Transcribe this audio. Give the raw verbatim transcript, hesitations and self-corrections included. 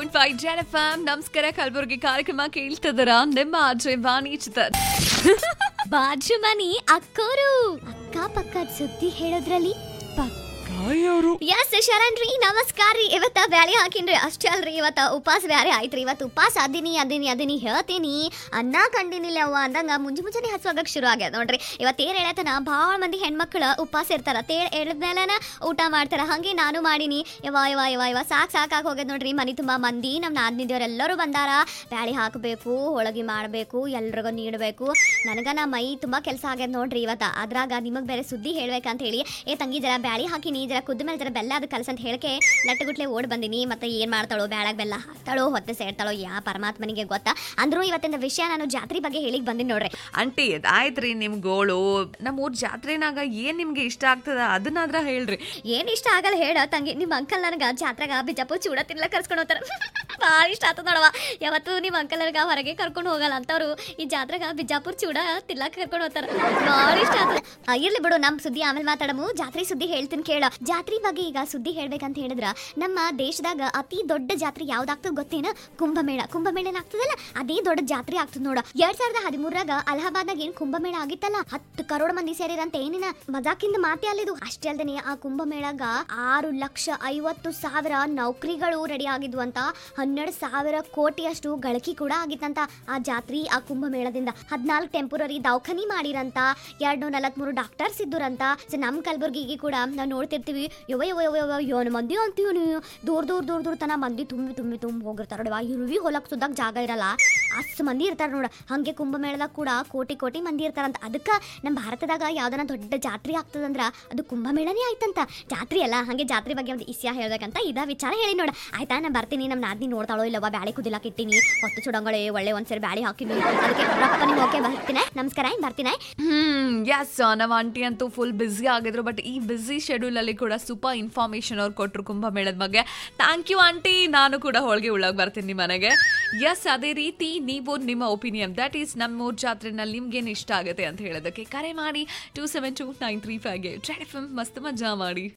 Point five Z F M. ನಮಸ್ಕಾರ ಕಲಬುರಗಿ ಕಾರ್ಯಕ್ರಮ ಕೇಳ್ತಿದ್ದೀರಾ? ನಿಮ್ಮ ಅಜಯ್ ವಾಣಿ ಚಿತ್ರ ಬಾಜು ಮನಿ ಅಕ್ಕೋರು ಅಕ್ಕ ಪಕ್ಕದ ಸುದ್ದಿ ಹೇಳೋದ್ರಲ್ಲಿ ಎಸ್ ಶರಣ್ ರೀ, ನಮಸ್ಕಾರ ರೀ. ಇವತ್ತ ಬ್ಯಾಳಿ ಹಾಕಿನ್ರಿ, ಅಷ್ಟೇ ಅಲ್ರಿ ಇವತ್ತ ಉಪವಾಸ ಬ್ಯಾರೆ ಆಯ್ತ್ರಿ. ಇವತ್ತು ಉಪವಾಸ ಅದಿನಿ ಅದಿನಿ ಅದಿನಿ ಹೇಳ್ತೀನಿ ಅನ್ನ ಕಂಡಿನಿಲ್ಲ ಅವ್ವ ಅಂದಂಗ ಮುಂಜು ಮುಂಜಾನೆ ಹಸುವಾಗಕ್ಕೆ ಶುರು ಆಗ್ಯದ ನೋಡ್ರಿ. ಇವತ್ತು ಏನ್ ಹೇಳತ್ತನ, ಭಾಳ ಮಂದಿ ಹೆಣ್ಮಕ್ಳು ಉಪವಾಸ ಇರ್ತಾರ. ತೇಳ್ ಎಳ್ದ್ಮೇಲೆನ ಊಟ ಮಾಡ್ತಾರ. ಹಂಗೆ ನಾನು ಮಾಡೀನಿ. ಯವ ಯವ ಯವ ಯವ ಸಾಕ್ ಸಾಕಾಗಿ ಹೋಗ್ಯದ ನೋಡ್ರಿ. ಮನಿ ತುಂಬಾ ಮಂದಿ ನಮ್ಮ ನಾದ್ನಿದೇವ್ರು ಎಲ್ಲರೂ ಬಂದಾರ. ಬ್ಯಾಳಿ ಹಾಕಬೇಕು, ಹೋಳಗಿ ಮಾಡಬೇಕು, ಎಲ್ರಿಗೂ ನೀಡಬೇಕು. ನನಗ ನಾ ಮೈ ತುಂಬಾ ಕೆಲಸ ಆಗ್ಯದ ನೋಡ್ರಿ ಇವತ್ತ. ಅದ್ರಾಗ ನಿಮಗ್ ಬೇರೆ ಸುದ್ದಿ ಹೇಳ್ಬೇಕಂತ ಹೇಳಿ, ಏ ತಂಗಿ ಜರ ಬ್ಯಾಳಿ ಹಾಕಿನಿ, ಜರ ಕುದ್ದ ಮೇಲೆ ಜರ ಬೆಲ್ಲ ಅದು ಕಲಸಂತ ಹೇಳಕ್ಕೆ ಲಟ್ಟಗುಟ್ಲೆ ಓಡ್ ಬಂದಿನಿ. ಮತ್ತೆ ಏನ್ ಮಾಡ್ತಾಳೋ, ಬ್ಯಾಳಾಗ ಬೆಲ್ಲ ಹಾಕ್ತಾಳೋ ಹೊತ್ತೆ ಸೇರ್ತಾಳೋ, ಯಾ ಪರಮಾತ್ಮನಿಗೆ ಗೊತ್ತಾ. ಅಂದ್ರೂ ಇವತ್ತಿನ ವಿಷಯ ನಾನು ಜಾತ್ರೆ ಬಗ್ಗೆ ಹೇಳಿಕ್ ಬಂದಿನಿ ನೋಡ್ರಿ. ಅಂಟಿ ಆಯ್ತ್ರಿ, ನಿಮ್ ಗೋಳು ನಮ್ಮೂರ್ ಜಾತ್ರೆನಾಗ ಏನ್ ನಿಮ್ಗೆ ಇಷ್ಟ ಆಗ್ತದ ಅದನ್ನಾದ್ರ ಹೇಳ್ರಿ. ಏನ್ ಇಷ್ಟ ಆಗಲ್ಲ ಹೇಳ ತಂಗಿ. ನಿಮ್ ಅಂಕಲ್ ನನಗ ಜಾತ್ರೆಗ ಬಿಜಾಪುರ್ ಚೂಡ ತಿನ್ಲ ಕರ್ಸ್ಕೊಂಡು ಹೋಗ್ತಾರ. ಭಾಳ ಇಷ್ಟ ಆತದ ನೋಡವ. ಯಾವತ್ತು ನಿಮ್ಮ ಅಂಕಲ್ ನನಗ ಹೊರಗೆ ಕರ್ಕೊಂಡು ಹೋಗಲ್ಲ ಅಂತವ್ರು ಈ ಜಾತ್ರೆಗ ಬಿಜಾಪುರ್ ಚೂಡ ತಿನ್ಲಾಕ ಕರ್ಕೊಂಡು ಹೋಗ್ತಾರ. ಭಾಳ ಇಷ್ಟ ಆತದ. ಇರ್ಲಿ ಬಿಡು, ನಮ್ ಸುದ್ದಿ ಆಮೇಲೆ ಮಾತಾಡಮು. ಜಾತ್ರೆ ಸುದ್ದಿ ಹೇಳ್ತೀನಿ ಕೇಳ. ಜಾತ್ರೆ ಬಗ್ಗೆ ಈಗ ಸುದ್ದಿ ಹೇಳ್ಬೇಕಂತ ಹೇಳಿದ್ರ, ನಮ್ಮ ದೇಶದಾಗ ಅತಿ ದೊಡ್ಡ ಜಾತ್ರೆ ಯಾವ್ದಾಗ್ತದ ಗೊತ್ತೇನ? ಕುಂಭಮೇಳ. ಕುಂಭಮೇಳ ಏನಾಗ್ತದಲ್ಲ, ಅದೇ ದೊಡ್ಡ ಜಾತ್ರೆ ಆಗ್ತದ ನೋಡ. ಎರಡ್ ಸಾವಿರದ ಹದಿಮೂರಾಗ ಅಲಹಾಬಾದ್ನಾಗ ಏನ್ ಕುಂಭಮೇಳ ಆಗಿತ್ತಲ್ಲ, ಹತ್ತು ಕರೋಡ್ ಮಂದಿ ಸೇರಿರಂತ. ಏನಿನ ಮಜಾಕಿಂದ ಮಾತೆ ಅಲ್ಲಿದು. ಅಷ್ಟೇ ಅಲ್ದೇನೆ ಆ ಕುಂಭಮೇಳಾಗ ಆರು ಲಕ್ಷ ಐವತ್ತು ಸಾವಿರ ನೌಕರಿಗಳು ರೆಡಿ ಆಗಿದ್ವು ಅಂತ. ಹನ್ನೆರಡು ಸಾವಿರ ಕೋಟಿಯಷ್ಟು ಗಳಿಕೆ ಕೂಡ ಆಗಿತ್ತಂತ ಆ ಜಾತ್ರಿ ಆ ಕುಂಭಮೇಳದಿಂದ. ಹದಿನಾಲ್ಕು ಟೆಂಪರರಿ ದವಾಖಾನಿ ಮಾಡಿರಂತ. ಎರಡು ನೂರ ನಲವತ್ಮೂರು ಡಾಕ್ಟರ್ಸ್ ಇದ್ದುರಂತ. ನಮ್ ಕಲಬುರ್ಗಿಗೆ ಕೂಡ ನಾವು ನೋಡ್ತಿರ್ತೀವಿ, ಯವ ಯವ ಯವ ಯವ ಯೋನು ಮಂದಿ ಅಂತೀವಿ ನೀವು. ದೂರ ದೂರ ದೂರ ದೂರ ತನ ಮಂದಿ ತುಂಬಿ ತುಂಬಿ ತುಂಬಿ ಹೋಗಿರ್ತಾರ ನೋಡವ. ಇರುವಿ ಹೊಲಕ್ ಸುದ್ದಾಗ ಜಾಗ ಇರಲ್ಲ, ಅಷ್ಟು ಮಂದಿ ಇರ್ತಾರ ನೋಡ. ಹಂಗೆ ಕುಂಭಮೇಳದಾಗ ಕೂಡ ಕೋಟಿ ಕೋಟಿ ಮಂದಿ ಇರ್ತಾರಂತ. ಅದಕ್ಕೆ ನಮ್ಮ ಭಾರತದಾಗ ಯಾವ್ದನ ದೊಡ್ಡ ಜಾತ್ರೆ ಆಗ್ತದಂದ್ರ ಅದು ಕುಂಭಮೇಳನೇ ಆಯ್ತಂತ. ಜಾತ್ರೆ ಅಲ್ಲ, ಹಂಗೆ ಜಾತ್ರೆ ಬಗ್ಗೆ ಒಂದು ಇಸ್ಯ ಹೇಳ್ಬೇಕಂತ ಇದ ವಿಚಾರ ಹೇಳಿ ನೋಡ. ಆಯ್ತಾ, ನಾನು ಬರ್ತೀನಿ. ನಮ್ಮ ನಾದ್ನಿ ನೋಡ್ತಾಳೋ ಇಲ್ಲವ, ಬ್ಯಾಳಿ ಕುದಿಲಾಕ ಇಟ್ಟಿನಿ. ಹೊತ್ತು ಚುಡಂಗಳೇ ಒಳ್ಳೆ ಒಂದ್ಸರಿ ಬ್ಯಾಳಿ ಹಾಕಿನಿ. ಅದಕ್ಕೆ ರೊಕ್ಕನಿ ಓಕೆ ಬರ್ತೀನಿ. ನಮಸ್ಕಾರ, ಬರ್ತೀನಿ. ಹ್ಮ್ ಎಸ್, ನಮ್ಮ ಆಂಟಿ ಅಂತೂ ಫುಲ್ ಬ್ಯುಸಿ ಆಗಿದ್ರು. ಬಟ್ ಈ ಬ್ಯುಸಿ ಶೆಡ್ಯೂಲ್ ಅಲ್ಲಿ ಕೂಡ ಸೂಪರ್ ಇನ್ಫಾರ್ಮೇಶನ್ ಅವ್ರು ಕೊಟ್ಟರು ಕುಂಭಮೇಳದ ಬಗ್ಗೆ. Thank you aunty. ನಾನು ಕೂಡ ಹೋಳಿಗೆ ಉಳ್ಳಾಗ ಬರ್ತೀನಿ ಮನೆಗೆ. ಎಸ್, ಅದೇ ರೀತಿ ನೀವು ನಿಮ್ಮ ಒಪಿನಿಯನ್ ದಟ್ ಈಸ್ ನಮ್ಮೂರ್ ಜಾತ್ರೆನಲ್ಲಿ ನಿಮ್ಗೇನು ಇಷ್ಟ ಆಗುತ್ತೆ ಅಂತ ಹೇಳೋದಕ್ಕೆ ಕರೆ ಮಾಡಿ two seven two nine three ಫೈವ್ಗೆ. ಜೆಡ್ ಎಫ್ ಎಂ ಮಸ್ತ್ ಮಜಾ ಮಾಡಿ.